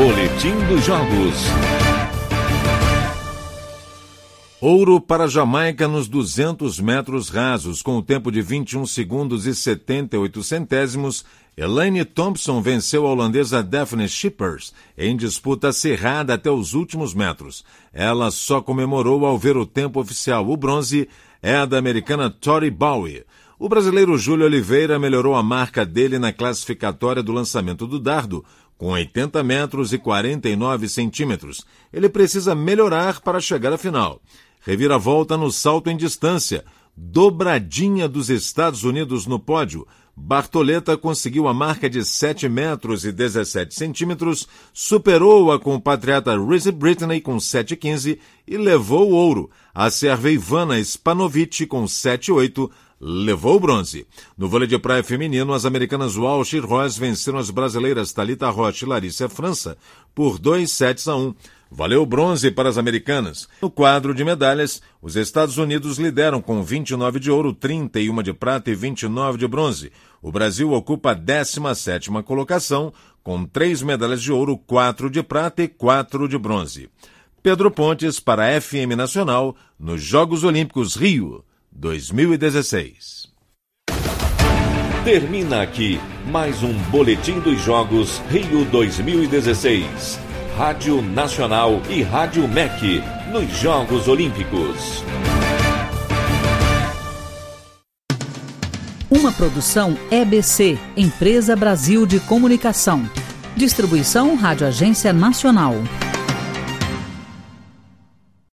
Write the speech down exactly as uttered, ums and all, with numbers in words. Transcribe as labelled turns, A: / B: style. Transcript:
A: Boletim dos Jogos.
B: Ouro para a Jamaica nos duzentos metros rasos, com o tempo de vinte e um segundos e setenta e oito centésimos. Elaine Thompson venceu a holandesa Daphne Schippers em disputa acirrada até os últimos metros. Ela só comemorou ao ver o tempo oficial. O bronze é da americana Tori Bowie. O brasileiro Júlio Oliveira melhorou a marca dele na classificatória do lançamento do dardo, com oitenta metros e quarenta e nove centímetros. Ele precisa melhorar para chegar à final. Reviravolta no salto em distância. Dobradinha dos Estados Unidos no pódio. Bartoleta conseguiu a marca de sete metros e dezessete centímetros, superou a compatriota Reese Britney com sete e quinze e levou o ouro. A sérvia Ivana Spanovic com sete e oito levou o bronze. No vôlei de praia feminino, as americanas Walsh e Ross venceram as brasileiras Thalita Rocha e Larissa França por dois sets a um. Valeu bronze para as americanas. No quadro de medalhas, os Estados Unidos lideram com vinte e nove de ouro, trinta e um de prata e vinte e nove de bronze. O Brasil ocupa a décima sétima colocação, com três medalhas de ouro, quatro de prata e quatro de bronze. Pedro Pontes para a F M Nacional, nos Jogos Olímpicos Rio dois mil e dezesseis.
A: Termina aqui mais um Boletim dos Jogos Rio dois mil e dezesseis. Rádio Nacional e Rádio M E C nos Jogos Olímpicos.
C: Uma produção E B C, Empresa Brasil de Comunicação. Distribuição Rádio Agência Nacional.